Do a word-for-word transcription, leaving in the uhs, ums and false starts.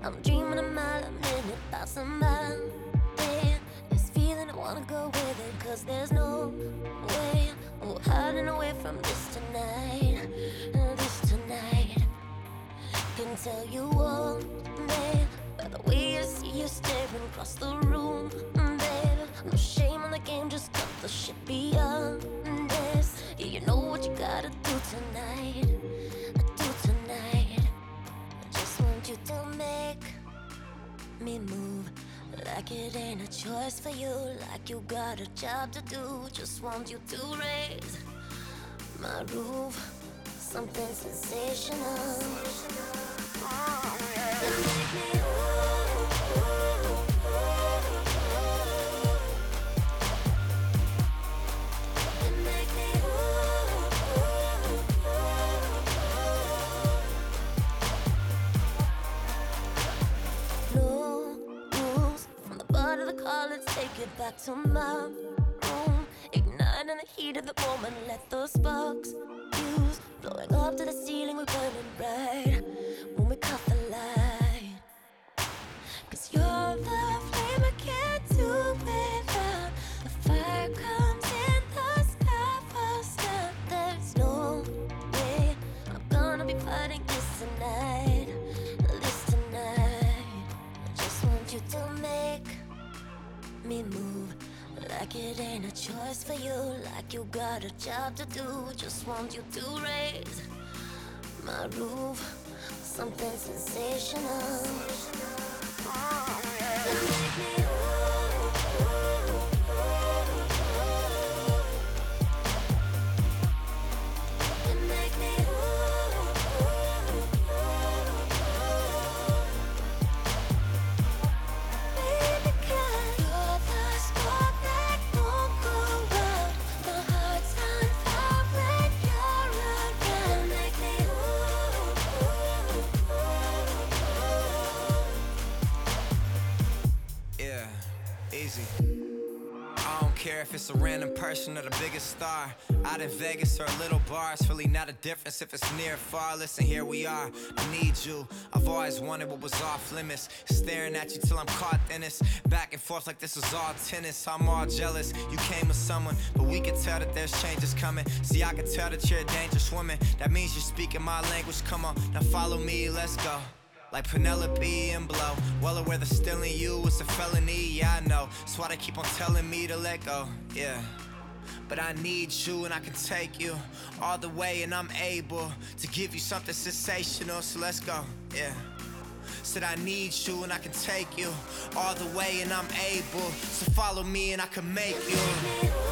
I'm dreaming a mile a minute about somebody. This feeling I wanna go with it, cause there's no way we're hiding away from this tonight. This tonight. Can tell you all, babe, by the way I see you staring across the room, babe. No shame in the game, just cut the shit beyond this. Yeah, you know what you gotta do tonight. Do tonight. I just want you to make me move like it ain't a choice for you, like you got a job to do. Just want you to raise my roof, something sensational. Oh, yeah. And make me ooh, ooh, ooh. And make me ooh, ooh, ooh. No rules from the butt of the car, let's take it back to my room. Ignite in the heat of the moment, let those sparks fuse. Blowing up to the ceiling, we're burning bright when we caught the light. Cause you're the flame I can't do without. The fire comes in the sky first time. There's no way I'm gonna be fighting this tonight. This tonight. I just want you to make me move like it ain't a choice for you, like you got a job to do. Just want you to raise my roof, something sensational. Oh, yeah. And make me ooh, ooh, ooh. And make me ooh, ooh, ooh. Baby, 'cause you're the spark that won't go out. My heart's on fire when you're around. Make me ooh, ooh, ooh. Yeah, easy. I don't care if it's a random person or the biggest star. Out in Vegas or a little bar, it's really not a difference if it's near or far. Listen, here we are, I need you. I've always wanted what was off limits, staring at you till I'm caught in this. Back and forth like this was all tennis. I'm all jealous, you came with someone, but we can tell that there's changes coming. See, I can tell that you're a dangerous woman. That means you're speaking my language, come on, now follow me, let's go. Like Penelope and Blow, well aware that stealing you is a felony, yeah I know. That's why they keep on telling me to let go, yeah. But I need you and I can take you all the way, and I'm able to give you something sensational, so let's go, yeah. Said I need you and I can take you all the way, and I'm able, so follow me and I can make you.